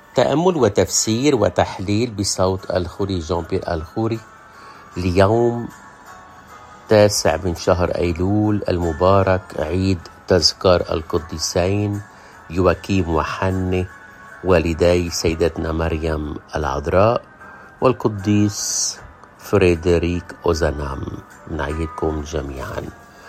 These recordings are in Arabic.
تأمل وتفسير وتحليل بصوت الخوري جان بيير الخوري. اليوم 9 من شهر أيلول المبارك، عيد تذكار القديسين يواكيم وحنة والدي سيدتنا مريم العذراء والقديس فريدريك أوزانام. نعيدكم جميعا.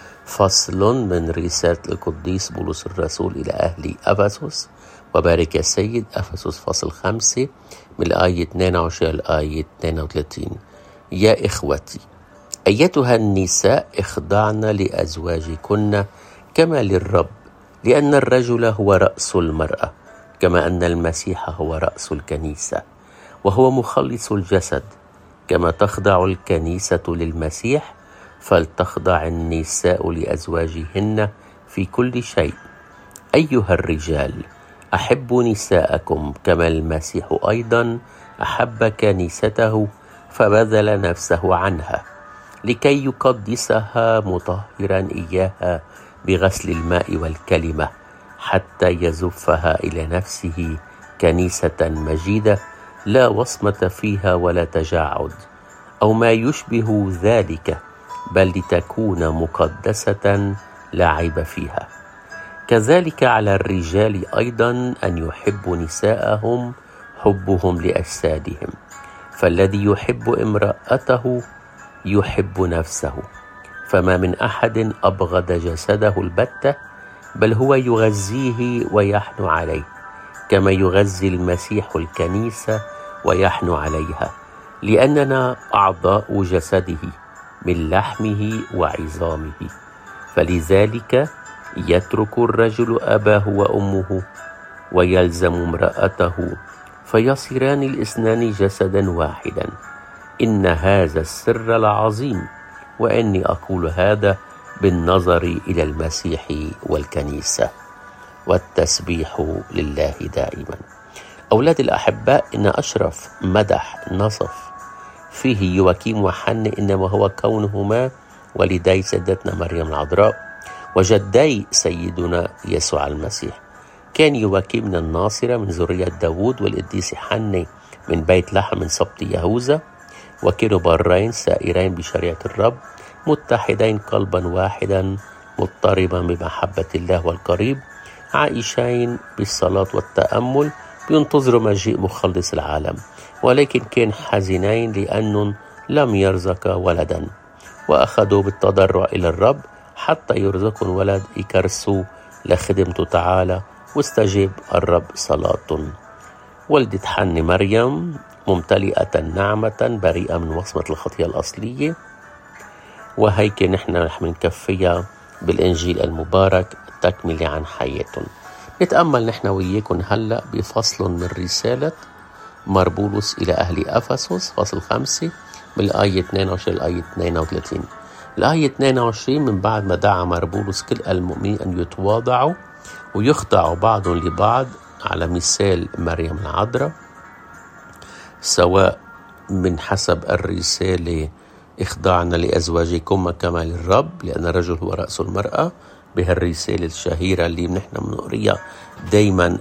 فصل من رسالة القديس بولس الرسول إلى أهل أفسس. وبارك يا سيد، أفسس فصل 5 من الآية 22 للآية 32. يا إخوتي، أيتها النساء اخضعن لأزواجكن كما للرب، لأن الرجل هو رأس المرأة، كما أن المسيح هو رأس الكنيسة وهو مخلص الجسد. كما تخضع الكنيسة للمسيح، فلتخضع النساء لأزواجهن في كل شيء. أيها الرجال، أحبوا نساءكم كما المسيح أيضا أحب كنيسته فبذل نفسه عنها، لكي يقدسها مطهرا إياها بغسل الماء والكلمة، حتى يزفها إلى نفسه كنيسة مجيدة لا وصمة فيها ولا تجاعد أو ما يشبه ذلك، بل لتكون مقدسة لا عيب فيها. كذلك على الرجال أيضا أن يحبوا نساءهم حبهم لأجسادهم، فالذي يحب امرأته يحب نفسه. فما من أحد أبغض جسده البتة، بل هو يغذيه ويحن عليه، كما يغذي المسيح الكنيسة ويحن عليها، لأننا أعضاء جسده من لحمه وعظامه. فلذلك يترك الرجل أباه وأمه ويلزم امرأته، فيصيران الاثنان جسدا واحدا. إن هذا السر العظيم، وإني أقول هذا بالنظر إلى المسيح والكنيسة. والتسبيح لله دائما. أولاد الأحباء، إن أشرف مدح نصف فيه يواكيم وحنة إنما هو كونهما والدي سيدتنا مريم العذراء وجدي سيدنا يسوع المسيح. كان يواكيم من الناصرة من ذرية داود، والقديس حنة من بيت لحم من سبط يهوذا، وكانوا برين سائرين بشريعة الرب، متحدين قلبا واحدا، مضطربا بمحبة الله والقريب، عائشين بالصلاة والتأمل، بينتظروا مجيء مخلص العالم، ولكن كان حزينين لأنهم لم يرزق ولدا، وأخذوا بالتضرع إلى الرب حتى يرزقوا ولد يكرسوا لخدمته تعالى، واستجاب الرب صلاة. ولدت حنة مريم ممتلئة نعمة بريئة من وصمة الخطية الأصلية، وهيك نحن رح منكفيها بالإنجيل المبارك تكملة عن حياتهم. نتأمل نحن وياكم هلأ بفصل من رسالة مربولس إلى أهل أفسس فصل 5 من الآية 22 للآية 32. الآية 22: من بعد ما دعا مربولس كل المؤمنين أن يتواضعوا ويخضعوا بعضهم لبعض على مثال مريم العذراء، سواء من حسب الرسالة اخضعنا لأزواجكم كما للرب، لأن الرجل هو رأس المرأة، بهالرسالة الشهيرة اللي نحن بنقريها دايما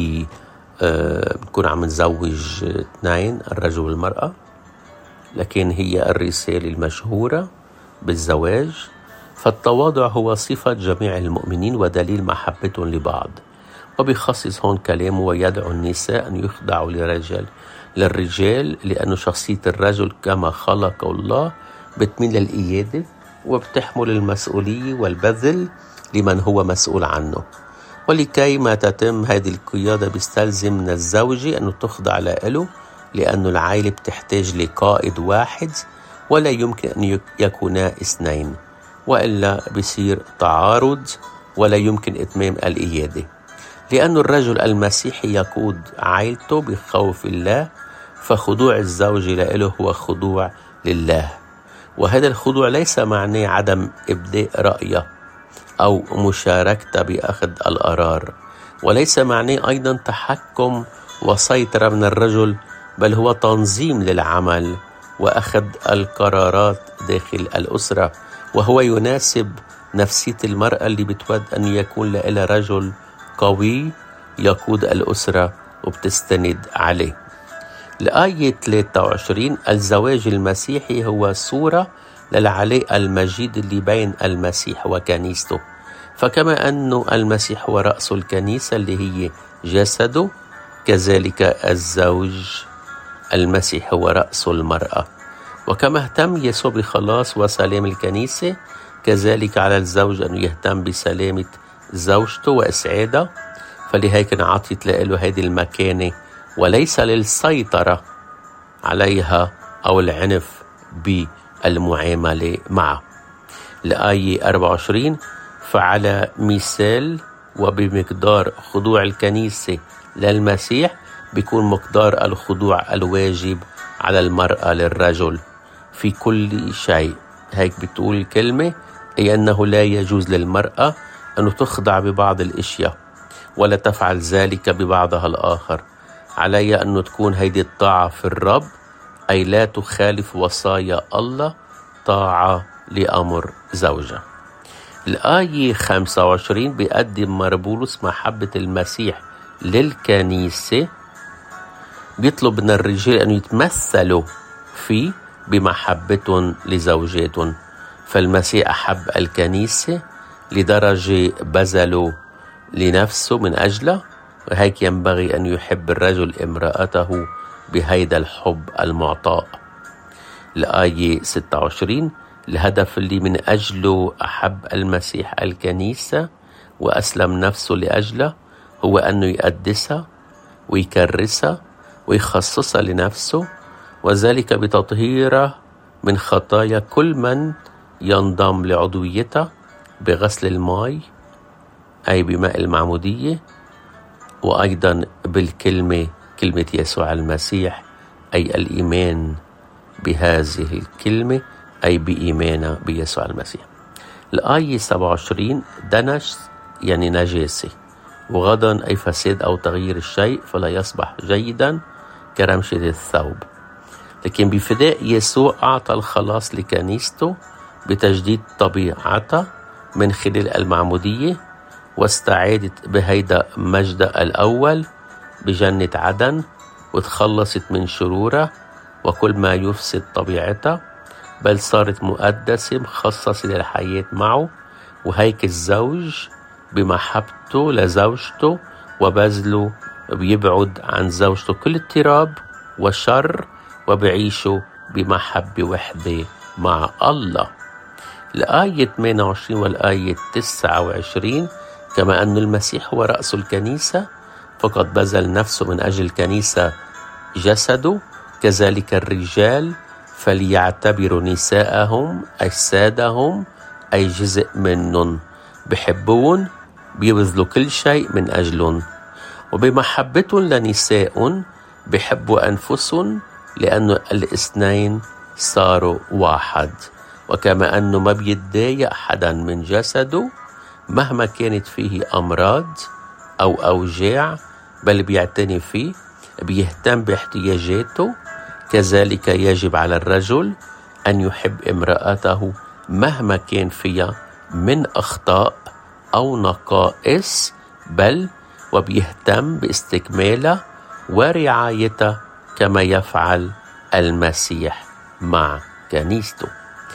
بنكون عم نزوج اثنين، الرجل والمرأة، لكن هي الرسالة المشهورة بالزواج. فالتواضع هو صفة جميع المؤمنين ودليل محبتهم لبعض، وبيخصص هون كلامه ويدعو النساء أن يخضعوا للرجال، لأن شخصية الرجل كما خلق الله بتميل للقيادة وبتحمل المسؤولية والبذل لمن هو مسؤول عنه. ولكي ما تتم هذه القيادة بيستلزم من الزوجة أنه تخضع له، لأن العائلة بتحتاج لقائد واحد ولا يمكن أن يكونا اثنين، وإلا بيصير تعارض ولا يمكن إتمام القيادة. لأن الرجل المسيحي يقود عائلته بخوف الله، فخضوع الزوج له هو خضوع لله، وهذا الخضوع ليس معناه عدم إبداء رأيه أو مشاركته بأخذ القرار، وليس معناه أيضا تحكم وسيطرة من الرجل، بل هو تنظيم للعمل وأخذ القرارات داخل الأسرة، وهو يناسب نفسية المرأة اللي بتود أن يكون لها رجل قوي يقود الأسرة وبتستند عليه. الآية 23 الزواج المسيحي هو صورة للعلاقة المجيد اللي بين المسيح وكنيسته. فكما أنه المسيح هو رأس الكنيسة اللي هي جسده، كذلك الزوج المسيح هو رأس المرأة. وكما اهتم يسوع بخلاص وسلام الكنيسة، كذلك على الزوج أنه يهتم بسلامة زوجته وإسعادها. فلهيك انعطت له هذه المكانة، وليس للسيطرة عليها أو العنف بالمعاملة معه. الآية 24 فعلى مثال وبمقدار خضوع الكنيسة للمسيح بيكون مقدار الخضوع الواجب على المرأة للرجل في كل شيء. هيك بتقول الكلمة، أي أنه لا يجوز للمرأة أن تخضع ببعض الأشياء ولا تفعل ذلك ببعضها الآخر. علي أن تكون هيدي الطاعة في الرب، أي لا تخالف وصايا الله، طاعة لأمر زوجها. الآية 25 بيقدم مربولس محبة المسيح للكنيسة، بيطلب من الرجال أن يتمثلوا فيه بمحبتهم لزوجاتهم. فالمسيح أحب الكنيسة لدرجة بذلوا لنفسه من أجله، وهيك ينبغي أن يحب الرجل امرأته بهيدا الحب المعطاء. الآية 26 الهدف اللي من أجله أحب المسيح الكنيسة وأسلم نفسه لأجله هو أنه يقدسها ويكرسها ويخصصها لنفسه، وذلك بتطهيرها من خطايا كل من ينضم لعضويتها بغسل الماء، أي بماء المعمودية، وأيضا بالكلمة، كلمة يسوع المسيح، أي الإيمان بهذه الكلمة، أي بإيماننا بيسوع المسيح. الآية 27 دنس يعني نجاسة، وغدا أي فساد أو تغيير الشيء فلا يصبح جيدا كرمشة الثوب. لكن بفداء يسوع أعطى الخلاص لكنيسته بتجديد طبيعتها من خلال المعمودية، واستعادت بهيدا مجدها الأول بجنة عدن، وتخلصت من شرورها وكل ما يفسد طبيعتها، بل صارت مقدسة مخصصة للحياة معه. وهيك الزوج بمحبته لزوجته وبذله بيبعد عن زوجته كل اضطراب وشر، وبيعيشوا بمحبة وحدة مع الله. الآية 28 والآية 29 كما أن المسيح هو رأس الكنيسة فقد بذل نفسه من أجل الكنيسة جسده، كذلك الرجال فليعتبروا نساءهم أجسادهم أي جزء منهم، بحبون بيبذلوا كل شيء من أجلهم، وبمحبتهم لنساء بحبوا أنفسهم لأن الاثنين صاروا واحد. وكما أنه ما بيتضايق حدا من جسده مهما كانت فيه أمراض أو أوجاع، بل بيعتني فيه، بيهتم باحتياجاته، كذلك يجب على الرجل أن يحب امرأته مهما كان فيها من أخطاء أو نقائص، بل وبيهتم باستكمالها ورعايتها كما يفعل المسيح مع كنيسته.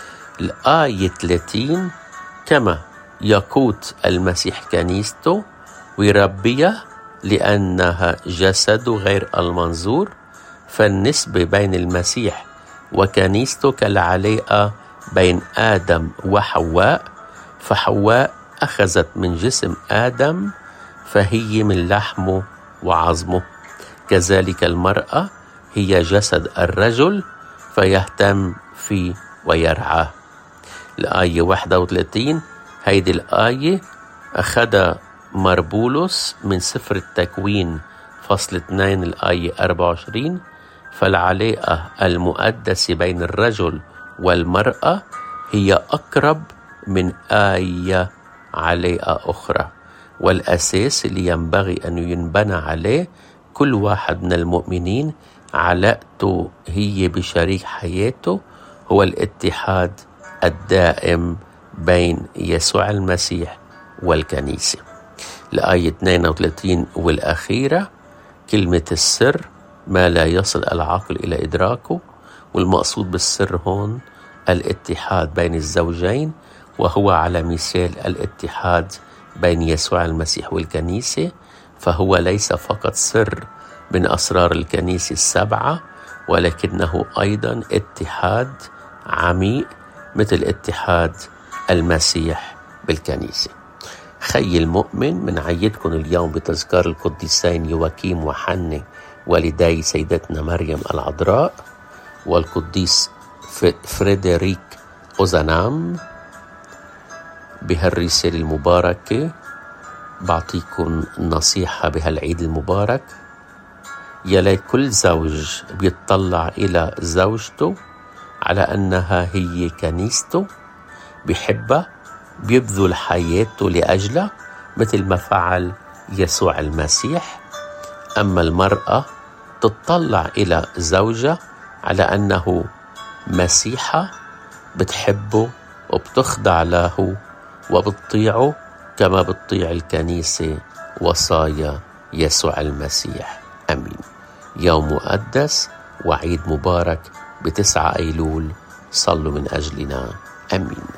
الآية 30 كما يقود المسيح كنيسته ويربيها لأنها جسده غير المنظور، فالنسبة بين المسيح وكنيسته كالعلاقة بين آدم وحواء، فحواء أخذت من جسم آدم فهي من لحمه وعظمه، كذلك المرأة هي جسد الرجل فيهتم فيه ويرعاه. الآية 31 هيدي الآية أخذ مربولس من سفر التكوين فصل 2 الآية 24، فالعلاقة المقدسة بين الرجل والمرأة هي أقرب من أي علاقة أخرى، والأساس اللي ينبغي أن ينبنى عليه كل واحد من المؤمنين علاقته هي بشريك حياته هو الاتحاد الدائم بين يسوع المسيح والكنيسة. الآية 32 والأخيرة كلمة السر ما لا يصل العقل إلى إدراكه، والمقصود بالسر هون الاتحاد بين الزوجين، وهو على مثال الاتحاد بين يسوع المسيح والكنيسة، فهو ليس فقط سر من أسرار الكنيسة السبعة، ولكنه أيضا اتحاد عميق مثل اتحاد المسيح بالكنيسة. خي المؤمن، من عيدكم اليوم بتذكار القديسين يواكيم وحنة والدي سيدتنا مريم العذراء، والقديس فريدريك أوزانام. بهالرسالة المباركة بعطيكم نصيحة بهالعيد المبارك. يا ليت كل زوج بيتطلع إلى زوجته على أنها هي كنيسته، بيحبها، بيبذل حياته لأجلها مثل ما فعل يسوع المسيح. أما المرأة تتطلع إلى زوجها على أنه مسيحة، بتحبه وبتخضع له وبتطيعه كما بتطيع الكنيسة وصايا يسوع المسيح. أمين. يوم مقدس وعيد مبارك ب9 أيلول. صلوا من أجلنا. أمين.